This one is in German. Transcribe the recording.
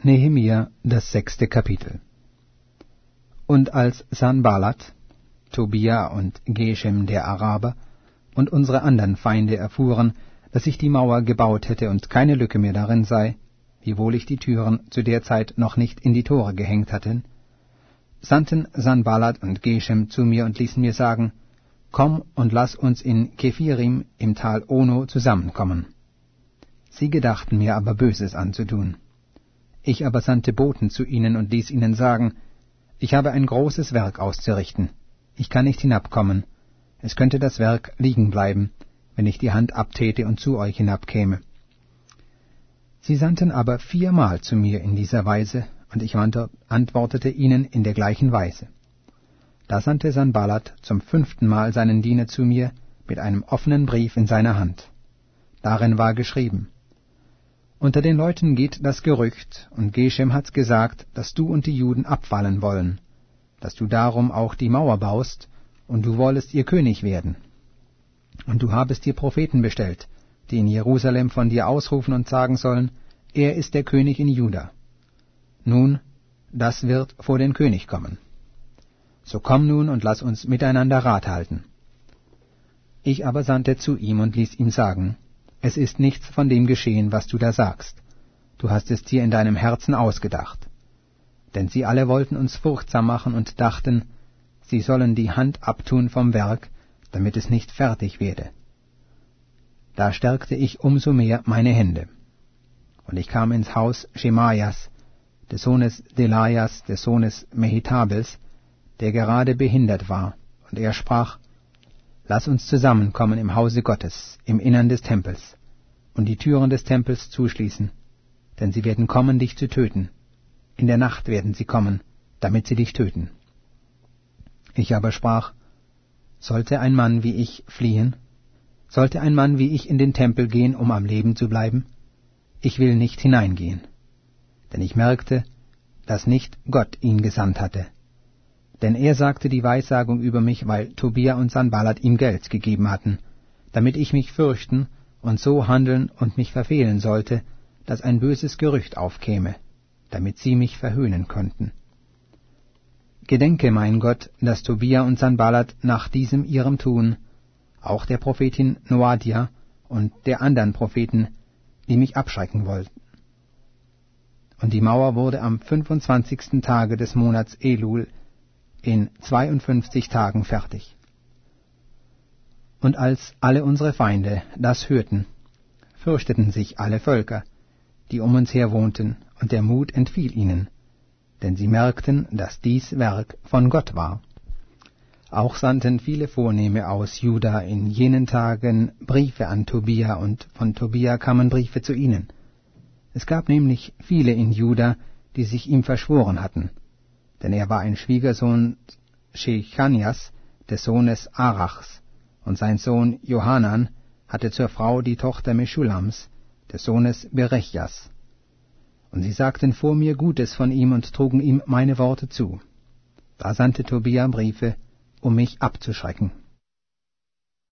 Nehemia, das 6. Kapitel. Und als Sanballat, Tobia und Geshem der Araber und unsere anderen Feinde erfuhren, dass ich die Mauer gebaut hätte und keine Lücke mehr darin sei, wiewohl ich die Türen zu der Zeit noch nicht in die Tore gehängt hatte, sandten Sanballat und Geshem zu mir und ließen mir sagen, »Komm und lass uns in Kephirim im Tal Ono zusammenkommen.« Sie gedachten mir aber Böses anzutun. Ich aber sandte Boten zu ihnen und ließ ihnen sagen, »Ich habe ein großes Werk auszurichten. Ich kann nicht hinabkommen. Es könnte das Werk liegen bleiben, wenn ich die Hand abtäte und zu euch hinabkäme.« Sie sandten aber 4-mal zu mir in dieser Weise, und ich antwortete ihnen in der gleichen Weise. Da sandte Sanballat zum 5. Mal seinen Diener zu mir mit einem offenen Brief in seiner Hand. Darin war geschrieben, »Unter den Leuten geht das Gerücht, und Geshem hat's gesagt, dass du und die Juden abfallen wollen, dass du darum auch die Mauer baust, und du wollest ihr König werden. Und du habest dir Propheten bestellt, die in Jerusalem von dir ausrufen und sagen sollen, er ist der König in Juda. Nun, das wird vor den König kommen. So komm nun und lass uns miteinander Rat halten.« Ich aber sandte zu ihm und ließ ihm sagen, »Es ist nichts von dem geschehen, was du da sagst. Du hast es dir in deinem Herzen ausgedacht.« Denn sie alle wollten uns furchtsam machen und dachten, sie sollen die Hand abtun vom Werk, damit es nicht fertig werde. Da stärkte ich umso mehr meine Hände. Und ich kam ins Haus Schemaias, des Sohnes Delajas, des Sohnes Mehetabels, der gerade behindert war, und er sprach, »Lass uns zusammenkommen im Hause Gottes, im Innern des Tempels, und die Türen des Tempels zuschließen, denn sie werden kommen, dich zu töten. In der Nacht werden sie kommen, damit sie dich töten.« Ich aber sprach, »Sollte ein Mann wie ich fliehen? Sollte ein Mann wie ich in den Tempel gehen, um am Leben zu bleiben? Ich will nicht hineingehen.« Denn ich merkte, dass nicht Gott ihn gesandt hatte. Denn er sagte die Weissagung über mich, weil Tobia und Sanballat ihm Geld gegeben hatten, damit ich mich fürchten und so handeln und mich verfehlen sollte, dass ein böses Gerücht aufkäme, damit sie mich verhöhnen könnten. Gedenke, mein Gott, dass Tobia und Sanballat nach diesem ihrem Tun, auch der Prophetin Noadia und der anderen Propheten, die mich abschrecken wollten. Und die Mauer wurde am 25. Tage des Monats Elul in 52 Tagen fertig. Und als alle unsere Feinde das hörten, fürchteten sich alle Völker, die um uns her wohnten, und der Mut entfiel ihnen, denn sie merkten, dass dies Werk von Gott war. Auch sandten viele Vornehme aus Juda in jenen Tagen Briefe an Tobia, und von Tobia kamen Briefe zu ihnen. Es gab nämlich viele in Juda, die sich ihm verschworen hatten, denn er war ein Schwiegersohn Shechanias, des Sohnes Arachs, und sein Sohn Johanan hatte zur Frau die Tochter Meschulams, des Sohnes Berechjas. Und sie sagten vor mir Gutes von ihm und trugen ihm meine Worte zu. Da sandte Tobia Briefe, um mich abzuschrecken.